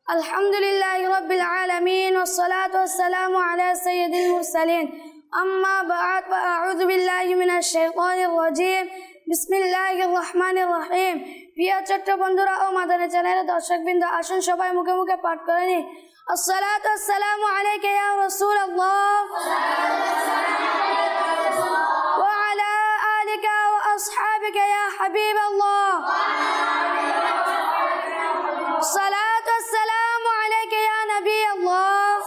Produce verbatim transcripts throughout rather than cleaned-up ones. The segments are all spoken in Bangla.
আলহামদুলিল্লাহি রাব্বিল আলামিন ওয়াসসালাতু ওয়াসসালামু আলা সাইয়্যিদিল মুরসালিন আম্মা বা'দ ফা আউযু বিল্লাহি মিনাশ শাইতানির রাজীম বিসমিল্লাহির রহমানির রহিম। প্রিয় ছোট্ট বন্ধুরা ও মাদানী চ্যানেলের দর্শকবৃন্দ, আসুন সবাই মুখে মুখে পাঠ করে নিই। আসসালাতু ওয়াসসালামু আলাইকা ইয়া রাসূলুল্লাহ ওয়া আলা আলিকা ওয়া আসহাবিকা ইয়া হাবিবাল্লাহ। الصلاة والسلام عليك يا نبي الله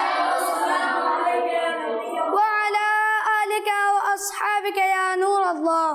وعلى آلك وأصحابك يا نور الله।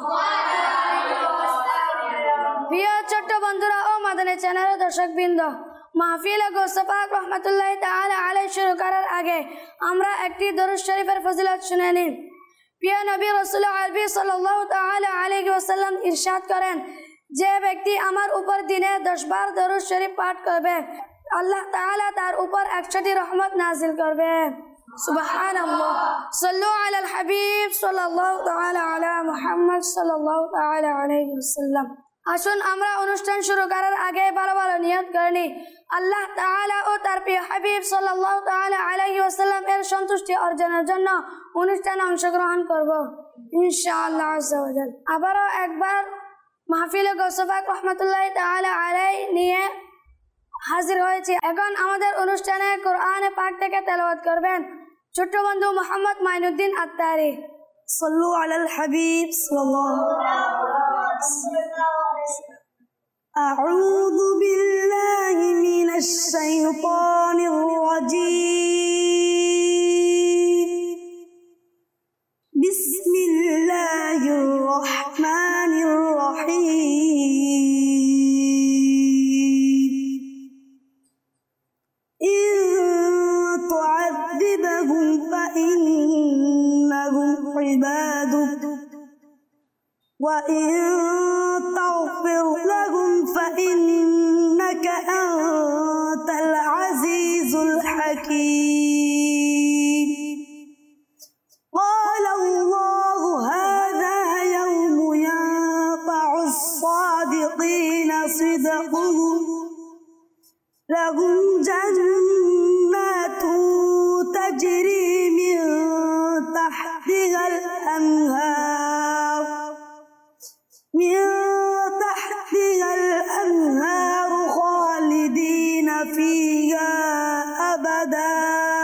প্রিয় ছোট্ট বন্ধুরা ও মাদানী চ্যানেলের দর্শকবৃন্দ, মাহফিল গৌসে পাক রহমাতুল্লাহি তাআলা আলাইহি শুরু করার আগে আমরা একটি দরুদ শরীফের ফজিলত শুনে নিন। প্রিয় নবী রাসূল আরবি সাল্লাল্লাহু তাআলা আলাইহি ওয়াসাল্লাম ইরশাদ করেন, যে ব্যক্তি আমার উপর দিনে দশ বার দরুদ শরীফ পাঠ করবে, আল্লাহ তাআলা তার উপর একশোটি রহমত নাজিল করবে। সুবহানাল্লাহ। সাল্লু আলাল হাবিব সাল্লাল্লাহু তাআলা আলা মুহাম্মদ সাল্লাল্লাহু তাআলা আলাইহি ওয়াসাল্লাম। আসুন আমরা অনুষ্ঠান শুরু করার আগে ভালো ভালো নিয়ত করে নিই। আল্লাহ তাআলা ও তার প্রিয় হাবিব সাল্লাল্লাহু তাআলা আলাইহি ওয়াসাল্লাম এর সন্তুষ্টি অর্জনের জন্য অনুষ্ঠানে অংশগ্রহণ করব ইনশাআল্লাহ আযজা ওয়া জাল। আবারও একবার মাহফিলে গৌসে পাক রহমাতুল্লাহি তাআলা আলাইহি নিয়ে হাজির হয়েছি। এখন আমাদের অনুষ্ঠানে কোরআনে পাক থেকে তেলাওয়াত করবেন ছোট্ট বন্ধু মোহাম্মদ মাইনুদ্দিন আত্তারি। সাল্লু আলাল হাবিব সাল্লাল্লাহু আউযু বিল্লাহি মিনাশ শাইতানির রাজীম। বিসমিল্লাহির রহমানির রহিম। ইন তু'আযিবহুম ফাইন্নাহুম ইবাদুক ওয়া ইন তাগফির লাহুম ফাইন্নাকা আনতাল আজিজুল হাকীম। قال الله هذا يوم ينفع الصادقين صدقهم لهم جنات تجري من تحتها الأنهار من تحتها الأنهار خالدين فيها أبدا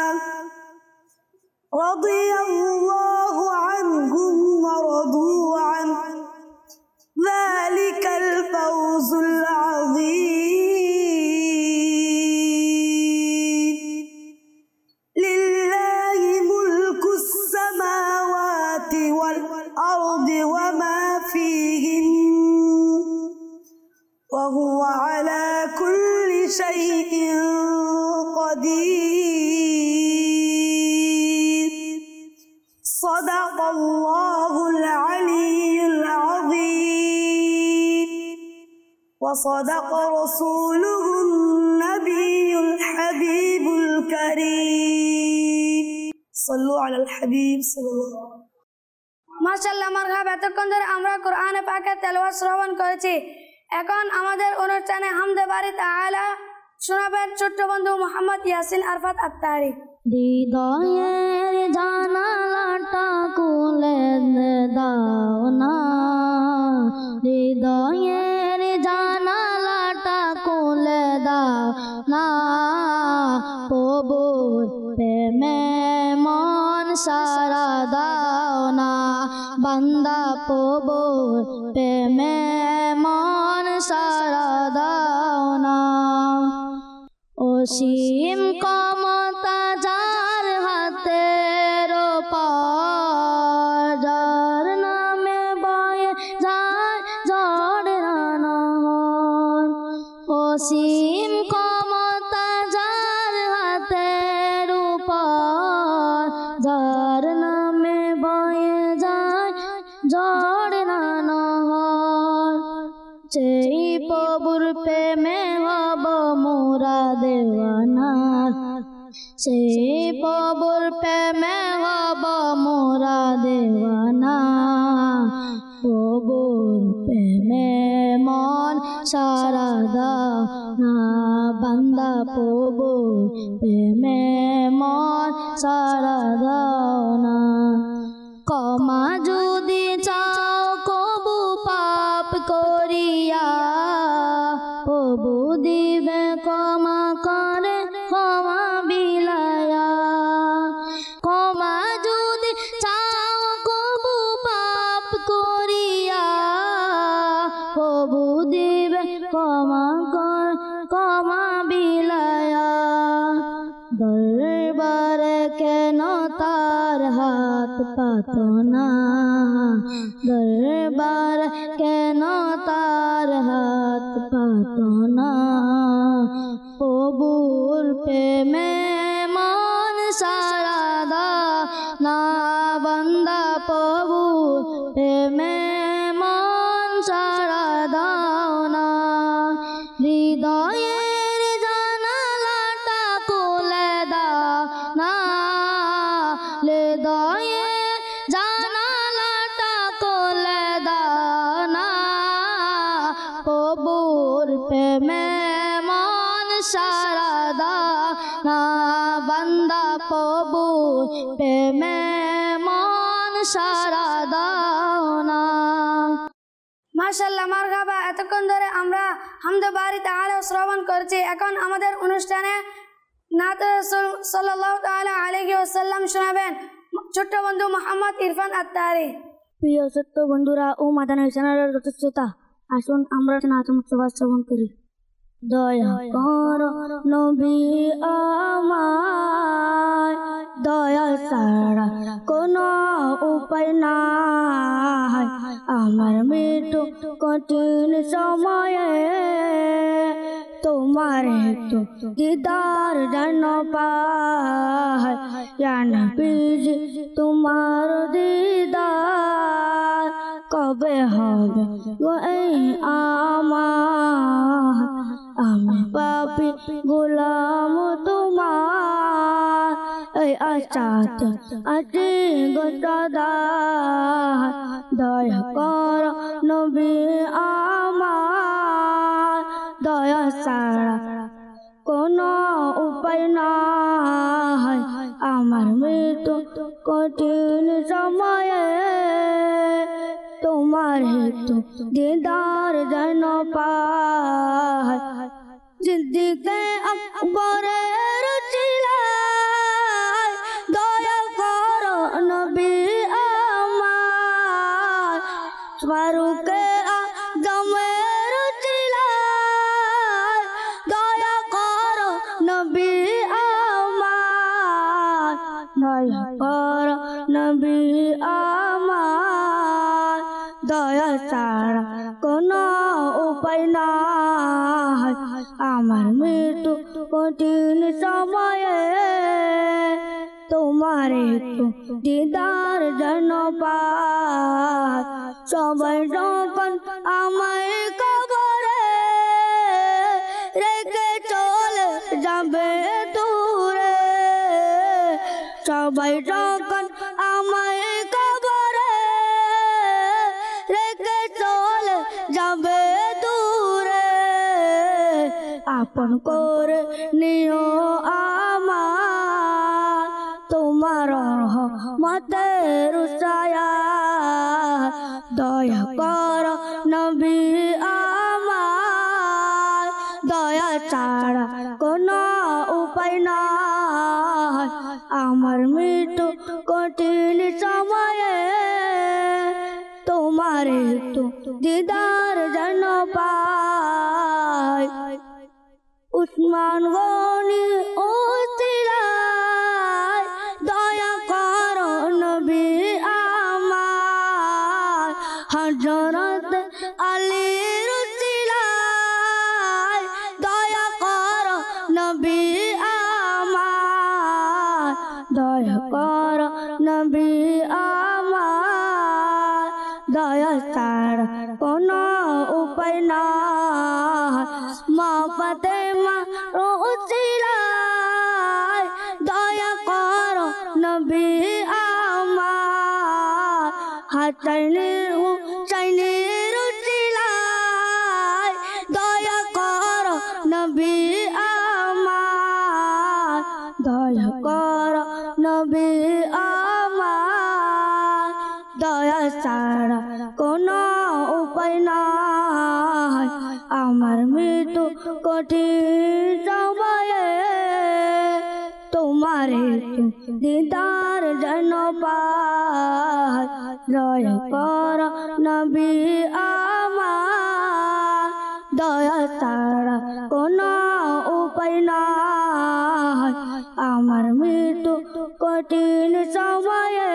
رضي الله عنهم ورضوا عنه ذلك الفوز العظيم لله ملك السماوات والأرض وما فيهن وهو على كل شيء قدير صدق الله العلي العظيم وصدق رسوله النبي الحبيب الكريم صلوا على الحبيب صلى الله عليه وسلم। মাশাআল্লাহ, মারহাবা। এতক্ষণ ধরে আমরা কোরআনে পাকের তেলাওয়াত শ্রবণ করেছি। এখন আমাদের অনুষ্ঠানে হামদে বারি তাআলা শোনাবেন ছোট্ট বন্ধু মোহাম্মদ ইয়াসিন আরফাত আত্তারি। হৃদয়ের জানালাটা খুলে দাও না, হৃদয়ের জানালাটা খুলে দাও না, প্রভুর প্রেমে মন সারা দাও না, বান্দা প্রভুর প্রেমে মন সারা দাও না। অসীম ক্ষমতা যার হাতের পার, যার নামে বয়ে যায় ঝড় রানহর। অসীম ক্ষমতা যার হাতের উপর, যার নামে বয়ে যায় ঝড় রানহর। সেই প্রভুর প্রেমে হব মোরা দেওয়ানা, সেই প্রভুর প্রেমে হব মোরা দেওয়ানা, প্রভুর প্রেমে মন সারা দাও না, বান্দা প্রভু প্রেমে মন সারা দাও না ক্ষমা যদি চাও কবু পাপ করিয়া প্রভু দিবে ক্ষমা করে ক্ষমা বিলায়া ক্ষমা যদি চাও কবু পাপ করিয়া প্রভু দিবে ক্ষমা করে ক্ষমা বিলায়া দরবারে কেন তার হাত পাতো না দরবার কেন তার হাত পাতো না প্রভুর প্রেমে মন সারা দাও না বান্দা প্রভুর প্রেমে মন সারা দাও না হৃদয়ের জানালাটা খুলে দাও না হৃদয়ের জানালাটা খুলে দাও না প্রভুর প্রেমে মন সারা দাও না বান্দা প্রভুর প্রেমে মন সারা দাও না মাশাআল্লাহ মারহাবা। এতক্ষণ ধরে আমরা হামদে বারি তাআলা শ্রবণ করছি। এখন আমাদের অনুষ্ঠানে নাত রাসূল সাল্লাল্লাহু তাআলা আলাইহি ওয়াসাল্লাম শোনাবেন ছোট্ট বন্ধু মোহাম্মদ ইরফান আত্তারি। প্রিয় ছোট্ট বন্ধুরা ও মাদানী চ্যানেলের শ্রোতা, আসুন আমরা নাত মুস্তফা শ্রবণ করি। দয়া কর নবী আমায়, দয়া ছাড়া কোনো উপায় নাই, আমার মৃত্যু কঠিন সময়ে তোমার একটু দিদার যেন পাই, ইয়া নবীজি তোমার দিদার কবে হবে গো এই আমার, আমি পাপী গোলাম তোমার, এই আশাতে আছি গো সদা, দয়া কর নবী আমার, দয়া ছাড়া কোনো উপায় নাই, আমার মৃত্যু কঠিন সময়ে তোমার হেতু দিদার যেন পাই, জিন্দিকে আকবরের চিলাই, দয়া করো নবী আমার, ফারুকে আজমের চিলাই, দয়া করো নবী আমার, দয়া করো নবী আমার, দয়া ছাড়া কোনো উপায় নাই, আমার মৃত্যু কঠিন সময়ে তোমার একটু দিদার যেন পাই, সবাই যখন আমায় কবরে রেখে চলে যাবে দূরে, সবাই যখন আমায় কবরে রেখে চলে যাবে দূরে, আপন করে নিও আমার, তোমার রহমতের ছায়া, দয়া কর নবী আমার, দয়া ছাড়া কোনো উপায় নাই, আমার মৃত্যু কঠিন সময়ে তোমার একটু দিদার যেন পাই, উসমান গনি উসিলায়, দয়া করো নবী আমার, হযরত আলীর উসিলায়, দয়া করো নবী আমার, দয়া করো নবী আমার, দয়া ছাড়া কোনো উপায় নাই, মা ফাতেমা উসিলায়, দয়া করো নবী আমার, হাসাইনের হুসাইনের উসিলায়, দয়া করো নবী আমার, দয়া কর নবী আমার দয়া ছাড়া কোনো উপায় নাই আমার মৃত্যু কঠিন সময়ে তোমার দিদার যেন পাই দয়া কর নবী আমার দয়া ছাড়া কোনো উপায় নাই আমার মৃত্যু কঠিন সময়ে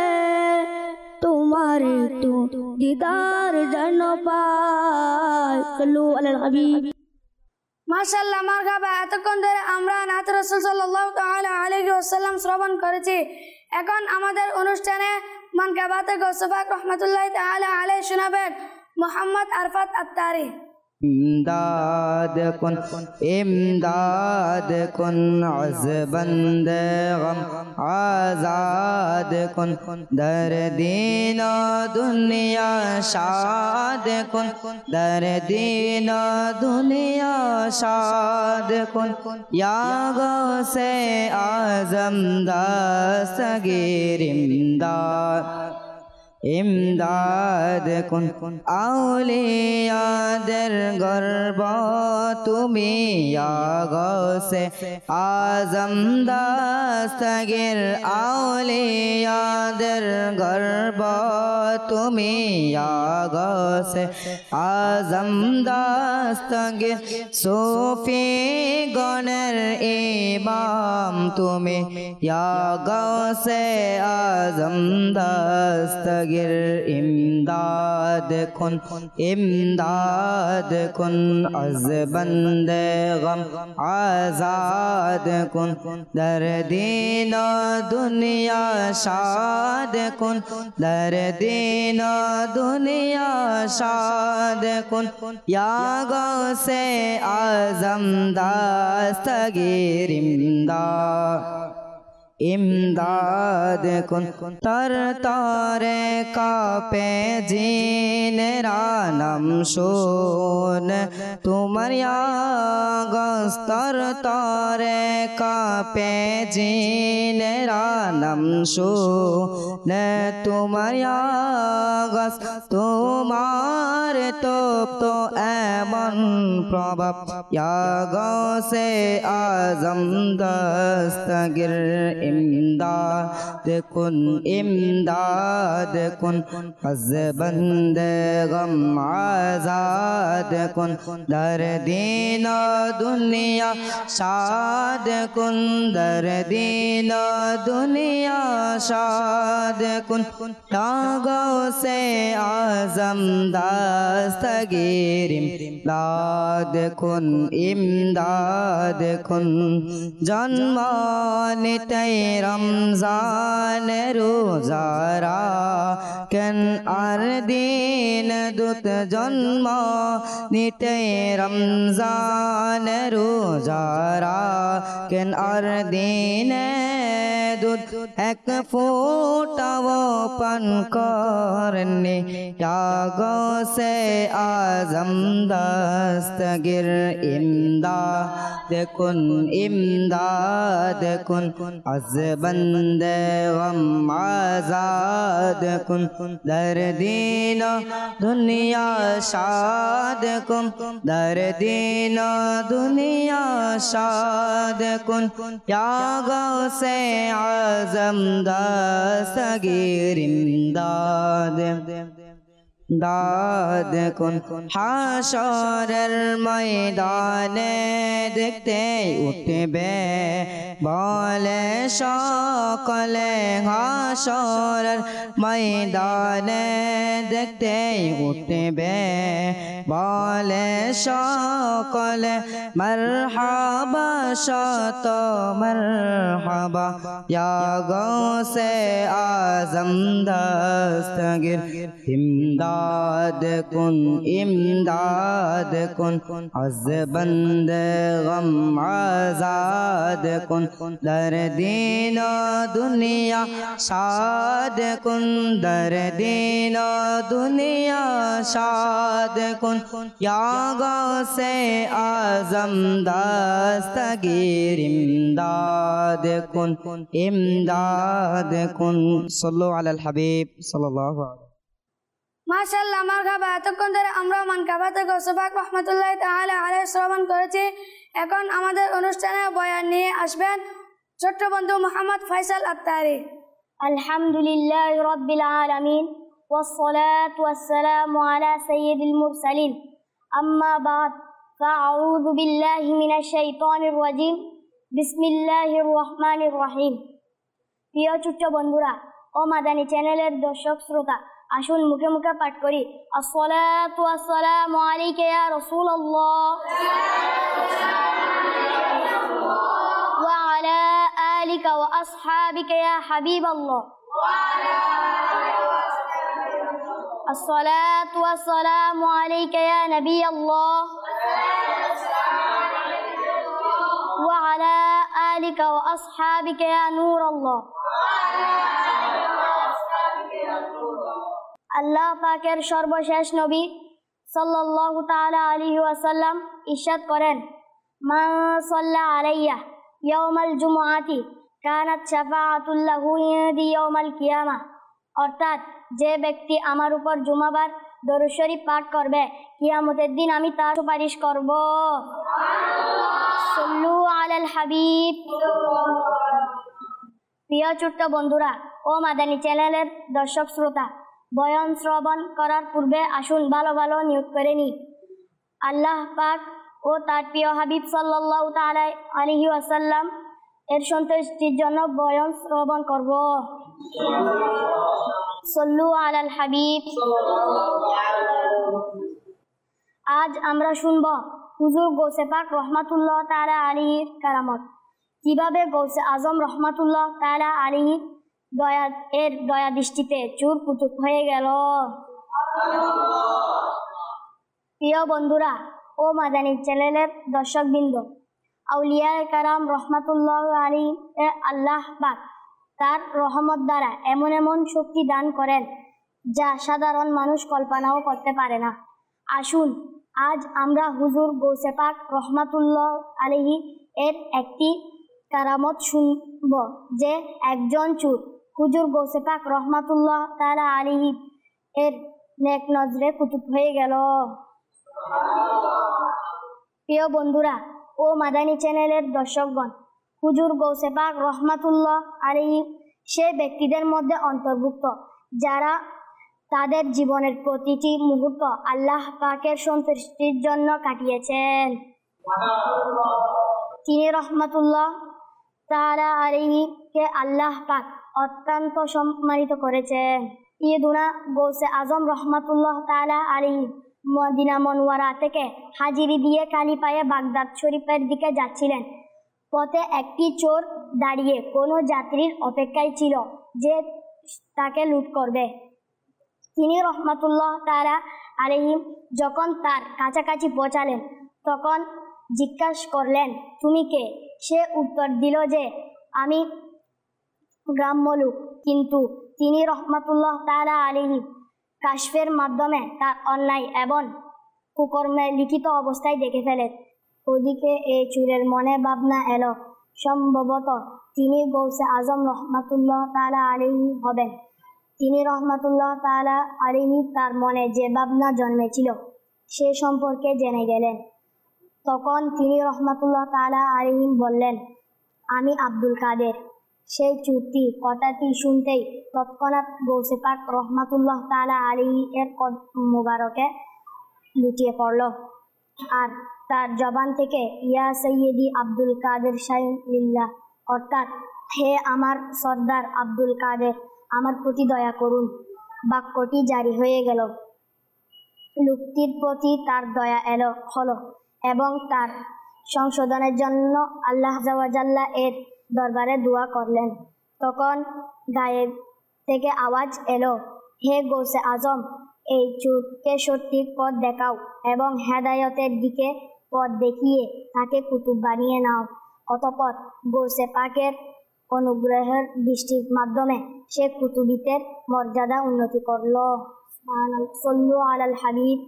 তোমার একটু দিদার যেন পাই সাল্লু আলাল হাবিব। মাশাআল্লাহ, মারহাবা। এতক্ষণ ধরে আমরা নাত রাসূল সাল্লাল্লাহু তাআলা আলাইহি ওয়াসাল্লাম শ্রবণ করেছি। এখন আমাদের অনুষ্ঠানে মানকাবাতে গৌস পাক রহমাতুল্লাহি তাআলা আলাইহি শোনাবেন মোহাম্মদ আরফাত আত্তারি। इमदाद कुन इमदाद कुन अज़बंद गम आज़ाद कुन दर दीनो दुनिया शाद कुन दर दीनो दुनिया शाद कुन या गौसे आज़म दस्तगीर इमदाद इमदाद कुन औलियाদের গর্ব তুমি या গৌসে আজম দস্তগীর औलियाদের গর্ব তুমি या গৌসে আজম দস্তগীর সুফি গণের ইমাম তুমি या গৌসে আজম দস্তগীর इमदाद कुन इमदाद कुन अज़बंद गम आज़ाद कुन दर दीनो दुनिया शाद कुन दर दीनो दुनिया शाद कुन या गौसे आज़म दस्तगीर इमदाद इमदाद कुन तर तारे कापे जीनेरा नम शोन तुमरिया गस्तर तारे कापे जीनेरा नम शोन तुमरिया गस तुम्हार तोप तो एमन प्रभाव या गौसे आज़म दस्तगीर इमदाद कुन इमदाद कुन अज़बंद गम आज़ाद कुन दर दीनो दुनिया शाद कुन दर दीनो दुनिया शाद कुन गौसे आज़म दस्तगीर इमदाद कुन इमदाद कुन जन्मानिते रमजान रोजारा केन आर दिन दुत जन्म निते रमजान रोजारा केन आर दिन दूध एक फूटावो पन करने या गौसे आज़म दस्तगीर इमदाद कुन इमदाद कुन अज़बंद गम आज़ाद कुन दर दीनो दुनिया शाद कुन दर दीनो दुनिया शाद कुन या गौसे आज़म दस्तगीर इमदाद दाद कुन हाशरेर मैदाने देखते उठबे बोले सकले हाशरेर मैदाने देखते उठबे बोले सकले मरहबा शत मरहबा या गौसे आज़म दस्तगीर इमदाद इमदाद कुन इमदाद कुन अज़ बंदे गम आज़ाद कुन दर दीनो दुनिया शाद कुन दर दीनो दुनिया शाद कुन या गौसे आज़म दस्तगीर इमदाद कुन इमदाद कुन सल्लल्लाहु अलल हबीब सल्लल्लाहु अलैहि মাশাআল্লাহ মারহাবা। এতক্ষণ ধরে আমরা মানকাবাতে গৌসপাক রহমতুল্লাহ তাআলা আলাইহি শ্রবণ করেছি। এখন আমাদের অনুষ্ঠানে বয়ান নিয়ে আসবেন ছোট্ট বন্ধু মোহাম্মদ ফয়সাল আত্তারি। আলহামদুলিল্লাহ রাব্বিল আলামিন ওয়াসসালাতু ওয়াসসালামু আলা সাইয়্যিদিল মুরসালিন আম্মা বাদ ফাআউযু বিল্লাহি মিনাশ শাইতানির রাজিম বিসমিল্লাহির রহমানির রহিম। প্রিয় ছোট্ট বন্ধুরা ও মাদানী চ্যানেলের দর্শক শ্রোতা, আসুন মুখে মুখে পাঠ করি আসসালাতু ওয়াসসালামু আলাইকা ইয়া রাসূলুল্লাহ ওয়া আলা আলিকা ওয়া আসহাবিকা ইয়া হাবিবাল্লাহ আসসালাতু ওয়াসসালামু আলাইকা ইয়া নবিয়াল্লাহ ওয়া আলা আলিকা ওয়া আসহাবিকা ইয়া নূরাল্লাহ। আল্লাহ পাকের সর্বশেষ নবী সাল্লাল্লাহু তাআলা আলাইহি ওয়াসাল্লাম ইরশাদ করেন, মান সাল্লা আলাইয়া ইয়াউমাল জুমআতি কানাত শাফাআতুল লাহু ইনদি ইয়াউমাল কিয়ামাহ। অর্থাৎ যে ব্যক্তি আমার উপর জুমাবার দরুদ শরীফ পাঠ করবে, কিয়ামতের দিন আমি তার সুপারিশ করব। সাল্লু আলাল হাবিব। প্রিয় ছোট্ট বন্ধুরা ও মাদানী চ্যানেলের দর্শক শ্রোতা, বয়ান শ্রবণ করার পূর্বে আসুন ভালো ভালো নিয়ত করে নিই। আল্লাহ পাক ও তার প্রিয় হাবিব সাল্লাল্লাহু তাআলা আলাইহি ওয়াসাল্লাম এর সন্তুষ্টির জন্য বয়ান শ্রবণ করব। সাল্লু আলাল হাবিব। আজ আমরা শুনব হুজুর গৌসে পাক রহমাতুল্লাহ তাআলা আলাইহির কারামত। কিভাবে গৌসে আজম রহমাতুল্লাহ তাআলা আলাইহি দয়া এর দয়া দৃষ্টিতে চুর কুতুব হয়ে গেল। প্রিয় বন্ধুরা ও মাদানী চ্যানেলের দর্শকবৃন্দ, আউলিয়া কারাম রহমাতুল্লাহ আলাইহি আল্লাহ পাক তার রহমত দ্বারা এমন এমন শক্তি দান করেন যা সাধারণ মানুষ কল্পনাও করতে পারে না। আসুন আজ আমরা হুজুর গৌসে পাক রহমাতুল্লাহ আলাইহি এর একটি কারামত শুনব যে একজন চুর হুজুর গৌসে পাক রহমাতুল্লাহ তাআলা আলাইহি এর নেক নজরে কুতুব হয়ে গেল। প্রিয় বন্ধুরা ও মাদানী চ্যানেলের দর্শকগণ, হুজুর গৌসে পাক রহমাতুল্লাহ আলাইহি সে ব্যক্তিদের মধ্যে অন্তর্ভুক্ত যারা তাদের জীবনের প্রতিটি মুহূর্ত আল্লাহ পাকের সন্তুষ্টির জন্য কাটিয়েছেন। তিনি রহমাতুল্লাহ তাআলা আলাইহি কে আল্লাহ পাক অত্যন্ত সম্মানিত করেছেন। ইয়েদুনা গৌসে আজম রহমাতুল্লাহ তাআলা আলাইহি মদিনা মনওয়ারা থেকে হাজিরি দিয়ে খালি পায়ে বাগদাদ শরীফের দিকে যাচ্ছিলেন। পথে একটি চোর দাঁড়িয়ে কোনো যাত্রীর অপেক্ষায় ছিল যে তাকে লুট করবে। তিনি রহমাতুল্লাহ তাআলা আলাইহি যখন তার কাছাকাছি পৌঁছালেন তখন জিজ্ঞাসা করলেন, তুমি কে? সে উত্তর দিল যে আমি গ্রাম্য লোক। কিন্তু তিনি রহমাতুল্লাহ তাআলা আলাইহি কাশফের মাধ্যমে তার অন্যায় এবং কুকর্মে লিখিত অবস্থায় দেখে ফেলেন। ওদিকে এই চুরের মনে ভাবনা এলো, সম্ভবত তিনি গৌসে আজম রহমাতুল্লাহ তাআলা আলাইহি হবেন। তিনি রহমাতুল্লাহ তাআলা আলাইহি তার মনে যে ভাবনা জন্মেছিল সে সম্পর্কে জেনে গেলেন। তখন তিনি রহমাতুল্লাহ তাআলা আলাইহি বললেন, আমি আব্দুল কাদের। সেই চুরটি কথাটি শুনতেই তৎক্ষণাৎ গৌসে পাক রহমাতুল্লাহ তাআলা আলাইহি এর কদ মুবারকে লুটিয়ে পড়ল আর তার জবান থেকে ইয়া সৈয়দি আব্দুল কাদের শাইলিল্লাহ অর্থাৎ হে আমার সর্দার আব্দুল কাদের, আমার প্রতি দয়া করুন বাক্যটি জারি হয়ে গেল। লোকটির প্রতি তার দয়া এলো হলো এবং তার সংশোধনের জন্য আল্লাহ জাওয়াজাল্লা এর দরবারে দোয়া করলেন। তখন গায়েব থেকে আওয়াজ এলো, হে গৌসে আজম, এই চোরকে সঠিক পথ দেখাও এবং হেদায়তের দিকে পথ দেখিয়ে তাকে কুতুব বানিয়ে নাও। অতঃপর গৌসে পাকের অনুগ্রহের দৃষ্টির মাধ্যমে সে কুতুবিতের মর্যাদা উন্নতি করল। সাল্লু আলাল হাবিব।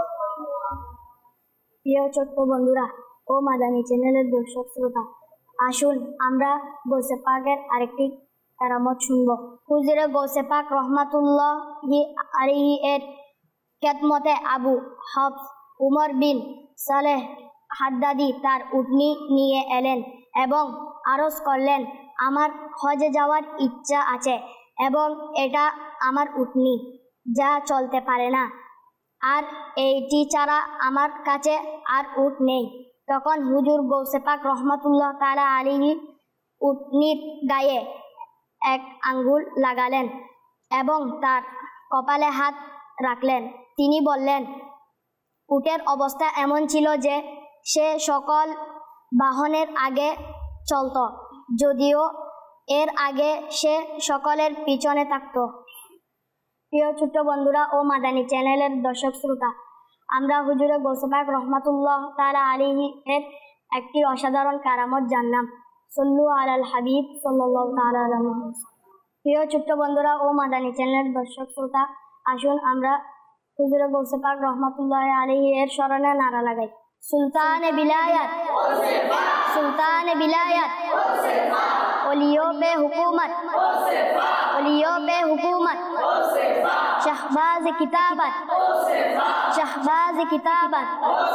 প্রিয় ছোট্ট বন্ধুরা ও মাদানী চ্যানেলের দর্শক শ্রোতা, আসুন আমরা গৌসে পাকের আরেকটি কারামত শুনব। হুজুরে গৌসে পাক রহমাতুল্লাহি আলাইহি এর খেদমতে আবু হাফস উমর বিন সালেহ হাদ্দাদি তার উটনি নিয়ে এলেন এবং আরজ করলেন, আমার হজে যাওয়ার ইচ্ছা আছে এবং এটা আমার উটনি যা চলতে পারে না, আর এইটি ছাড়া আমার কাছে আর উট নেই। তখন হুজুর গৌসে পাক রহমাতুল্লাহ তাআলা আলাইহি উটনির গায়ে এক আঙ্গুল লাগালেন এবং তার কপালে হাত রাখলেন। তিনি বললেন, উটের অবস্থা এমন ছিল যে সে সকল বাহনের আগে চলত, যদিও এর আগে সে সকলের পিছনে থাকত। প্রিয় ছোট্ট বন্ধুরা ও মাদানী চ্যানেলের দর্শক শ্রোতা, আমরা হুজুরে গৌসে পাক রহমাতুল্লাহ তাআলা আলাইহি এর একটি অসাধারণ কারামত জানলাম। সাল্লু আলাল হাবিব সাল্লাল্লাহু তাআলা আলাইহি ওয়াসাল্লাম। প্রিয় ছোট্ট বন্ধুরা ও মাদানী চ্যানেলের দর্শক শ্রোতা, আসুন আমরা হুজুরে গৌসে পাক রহমাতুল্লাহ আলাইহি এর স্মরণে নারা লাগাই। সুলতানে বিলায়াত, সুলতানে বিলায়াত, ওলিও পে হুকুমত, ওলিও পে হুকুমত, শাহবাজ কিতাবত, শাহবাজ কিতাবত,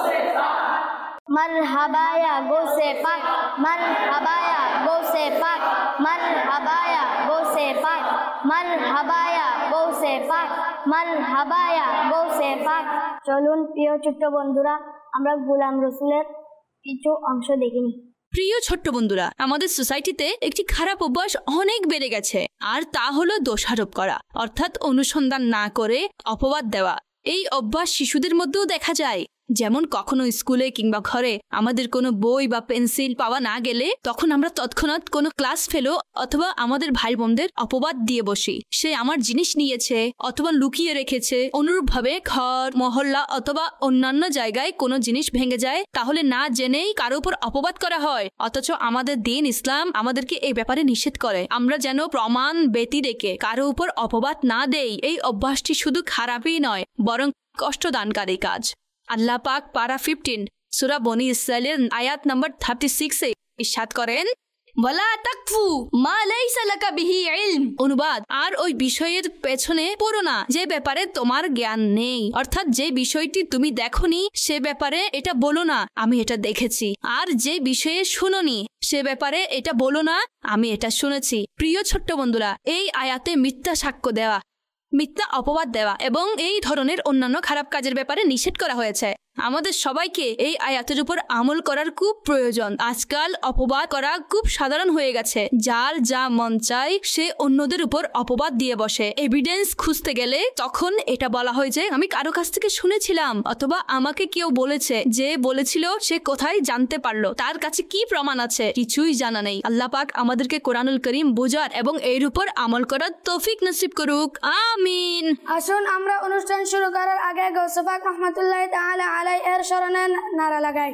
মরহাবায়া গৌসে পাক, মরহাবায়া গৌসে পাক, মরহাবায়া গৌসে পাক, মরহাবায়া গৌসে পাক, মরহাবায়া গৌসে পাক। চলুন প্রিয় ছোট্ট বন্ধুরা আমরা গোলাম রসুলের কিছু অংশ দেখিনি। প্রিয় ছোট্ট বন্ধুরা, আমাদের সোসাইটিতে একটি খারাপ অভ্যাস অনেক বেড়ে গেছে, আর তা হলো দোষারোপ করা, অর্থাৎ অনুসন্ধান না করে অপবাদ দেওয়া। এই অভ্যাস শিশুদের মধ্যেও দেখা যায়। যেমন কখনো স্কুলে কিংবা ঘরে আমাদের কোনো বই বা পেন্সিল পাওয়া না গেলে তখন আমরা তৎক্ষণাৎ কোনো ক্লাস ফেলো অথবা আমাদের ভাই বোনদের অপবাদ দিয়ে বসি, সে আমার জিনিস নিয়েছে অথবা লুকিয়ে রেখেছে। অনুরূপভাবে ঘর, মহল্লা অথবা অন্যান্য জায়গায় কোনো জিনিস ভেঙে যায় তাহলে না জেনেই কারো উপর অপবাদ করা হয়, অথচ আমাদের দিন ইসলাম আমাদেরকে এই ব্যাপারে নিষেধ করে। আমরা যেন প্রমাণ ব্যতি রেখে কারো উপর অপবাদ না দেই। এই অভ্যাসটি শুধু খারাপই নয় বরং কষ্টদানকারী কাজ। আল্লাহ পাক পারা ফিফটিন সূরা বনি ইসরাইলের আয়াত নাম্বার থার্টি সিক্সে ইরশাদ করেন, ওয়ালা তাকফু মা লাইসা লাকা বিহি ইলম। অনুবাদ, আর ওই বিষয়ের পেছনে পড়ো না যে ব্যাপারে তোমার জ্ঞান নেই, অর্থাৎ যে বিষয়টি তুমি দেখোনি সে ব্যাপারে এটা বলো না আমি এটা দেখেছি, আর যে বিষয়ে শুনোনি সে ব্যাপারে এটা বলো না আমি এটা শুনেছি। প্রিয় ছোট্ট বন্ধুরা, এই আয়াতে মিথ্যা সাক্ষ্য দেওয়া, মিথ্যা অপবাদ দেওয়া এবং এই ধরনের অন্যান্য খারাপ কাজের ব্যাপারে নিষেধ করা হয়েছে। আমাদের সবাইকে এই আয়াতের উপর আমল করার খুব প্রয়োজন। আজকাল অপবাদ করা খুব সাধারণ হয়ে গেছে। যার যা মন চায় সে অন্যদের উপর অপবাদ দিয়ে বসে। এভিডেন্স খুঁজতে গেলে তখন এটা বলা হয় যে আমি কারো কাছ থেকে শুনেছিলাম অথবা আমাকে কেউ বলেছে। যে বলেছিল সে কোথায় জানতে পারলো, তার কাছে কি প্রমাণ আছে, কিছুই জানা নেই। আল্লাহ পাক আমাদেরকে কোরআনুল করিম বোঝার এবং এর উপর আমল করার তৌফিক নসিব করুক, আমিন। আসুন আমরা অনুষ্ঠান শুরু করার আগে গৌসে পাক রহমাতুল্লাহি তাআলা আলাইহি এর স্মরণে নারা লাগাই।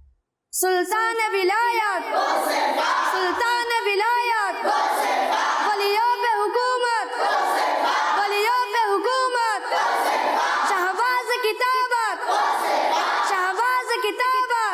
সুলতানে বিলায়াত, সুলতানে বিলায়াত, ওলিও পে হুকুমত, ওলিও পে হুকুমত, শাহবাজ কিতাবত, শাহবাজ কিতাবত,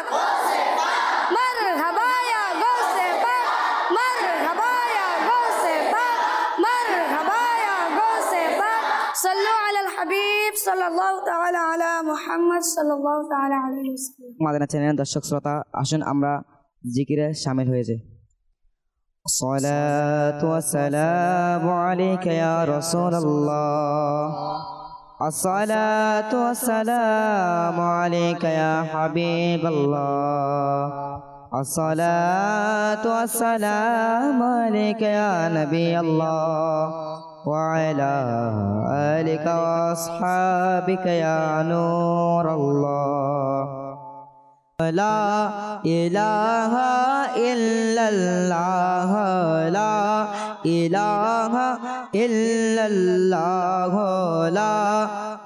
মরহবা ইয়া গৌসে পাক, মরহবা ইয়া গৌসে পাক, মরহবা ইয়া গৌসে পাক। সাল্লু আলাল হাবিব সাল্লাল্লাহু তাআলা আলা মুহাম্মদ সাল্লাল্লাহু তাআলা আলাইহি ওয়াসাল্লাম। মাদানী চ্যানেলের দর্শক শ্রোতা, আসুন আমরা জিকিরে শামিল হয়ে যাই। الصلاة والسلام عليك يا رسول الله، الصلاة والسلام عليك يا حبيب الله، الصلاة والسلام عليك يا نبي الله، وعلى آلك وأصحابك يا نور الله. لا إله إلا الله، لا إله إلا الله، لا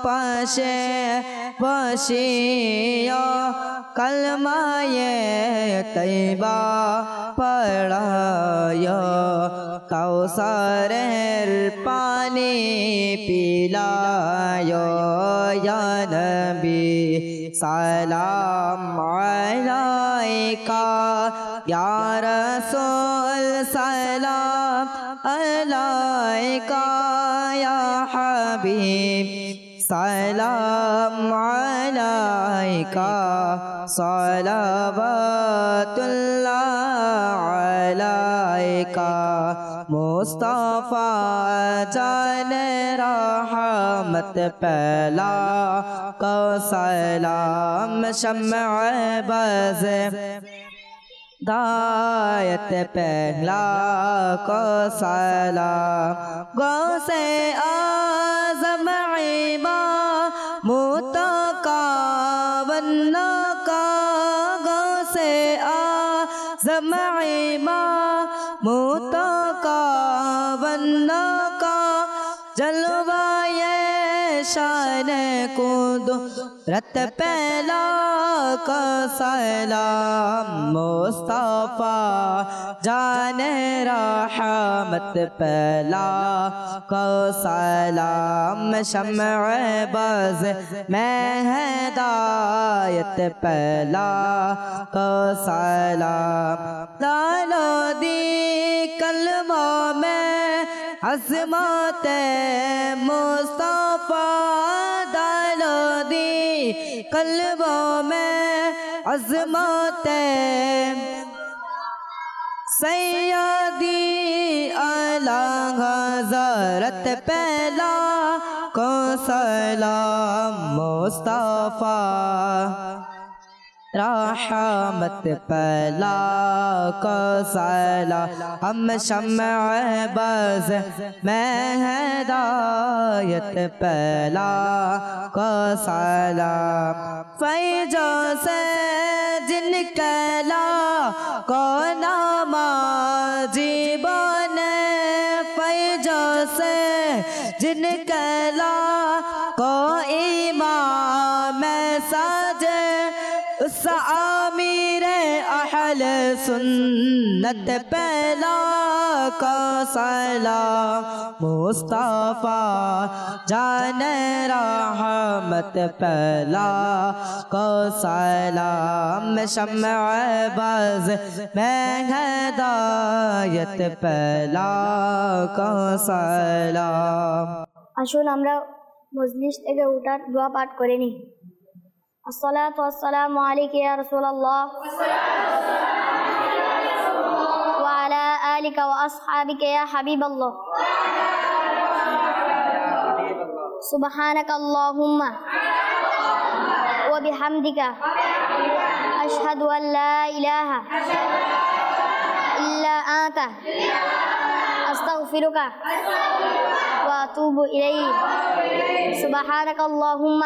পাশে বসিয়া কলমায়ে তৈবা পড়ায়া কাউসারের পানি পিলায়া ইয়া নবী সালাম আলাইকা ইয়া রাসূল সালাম আলাইকা ইয়া হাবিব সালাম আলাইকা সালাওয়াতুল্লাহ আলাইকা মুস্তাফা জানে रहमत पहला को सलाम शम्अ बज़ दायत पहला को सलाम गौसे आज़म इमा मुतकावन का गौसे आज़म इमा मुतकावन का जलवाए शान कुदरत पहला का सलाम मुस्तफा जाने रहमत पहला का सलाम शम्अ बज़ में हिदायत पहला का सलाम लालो दी कलमा में अज़मत मुस्तफा डालो दी कल्बों में अज़मत सैयदी आला हज़रत पहला को सलाम मुस्तफा रहमत पहला को सलाम हम शम्अ बज़ में हिदायत पहला को सलाम फैज़ो से जिन कहला को नमाज़ी बने फैज़ो से जिन कहला को इमाम साजे उस आमीर अहल सुन्नत पहला का सलाम मुस्तफा जाने रहमत पहला का सलाम शम्अ बज़ में हिदायत पहला का सलाम আসুন আমরা মজলিস থেকে উঠার দোয়া পাঠ করে নিই। الصلاة والسلام عليك يا رسول الله وعلى آلك وأصحابك يا حبيب الله سبحانك اللهم وبحمدك أشهد أن لا إله إلا أنت أستغفرك وأتوب إليك سبحانك اللهم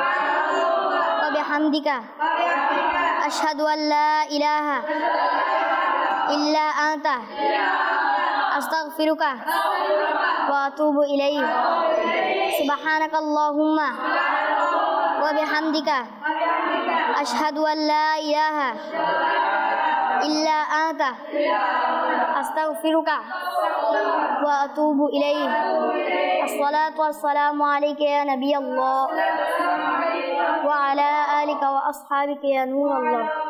وبحمدك أشهد أن لا إله إلا أنت أستغفرك وأتوب إليك سبحانك اللهم وبحمدك أشهد أن لا إله إلا أنت أستغفرك وأتوب إليك الصلاة والسلام عليك يا نبي الله وعلى آلك وأصحابك يا نور الله